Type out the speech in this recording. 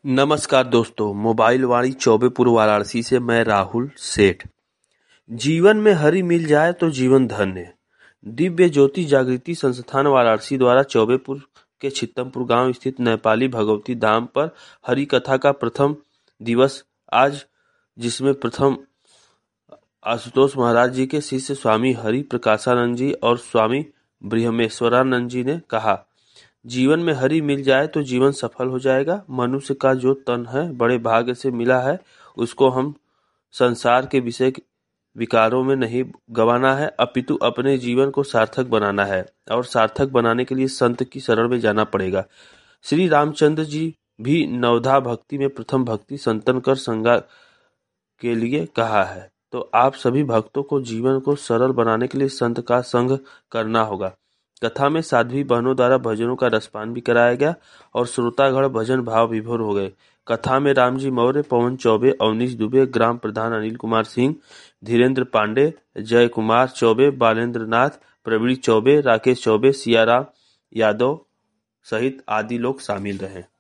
नमस्कार दोस्तों, मोबाइल वाणी चौबेपुर वाराणसी से मैं राहुल सेठ। जीवन में हरि मिल जाए तो जीवन धन्य। दिव्य ज्योति जागृति संस्थान वाराणसी द्वारा चौबेपुर के छित्तमपुर गांव स्थित नेपाली भगवती धाम पर हरि कथा का प्रथम दिवस आज, जिसमें प्रथम आशुतोष महाराज जी के शिष्य स्वामी हरि प्रकाशानंद जी और स्वामी ब्रह्मेश्वरानंद जी ने कहा, जीवन में हरि मिल जाए तो जीवन सफल हो जाएगा। मनुष्य का जो तन है बड़े भाग्य से मिला है, उसको हम संसार के विषय विकारों में नहीं गंवाना है, अपितु अपने जीवन को सार्थक बनाना है और सार्थक बनाने के लिए संत की शरण में जाना पड़ेगा। श्री रामचंद्र जी भी नवधा भक्ति में प्रथम भक्ति संतन कर संगा के लिए कहा है, तो आप सभी भक्तों को जीवन को सरल बनाने के लिए संत का संग करना होगा। कथा में साध्वी बहनों द्वारा भजनों का रसपान भी कराया गया और श्रोतागण भजन भाव विभोर हो गए। कथा में रामजी मौर्य, पवन चौबे, अवनीश दुबे, ग्राम प्रधान अनिल कुमार सिंह, धीरेन्द्र पांडे, जय कुमार चौबे, बालेंद्र नाथ, प्रवीण चौबे, राकेश चौबे, सियाराम यादव सहित आदि लोग शामिल रहे।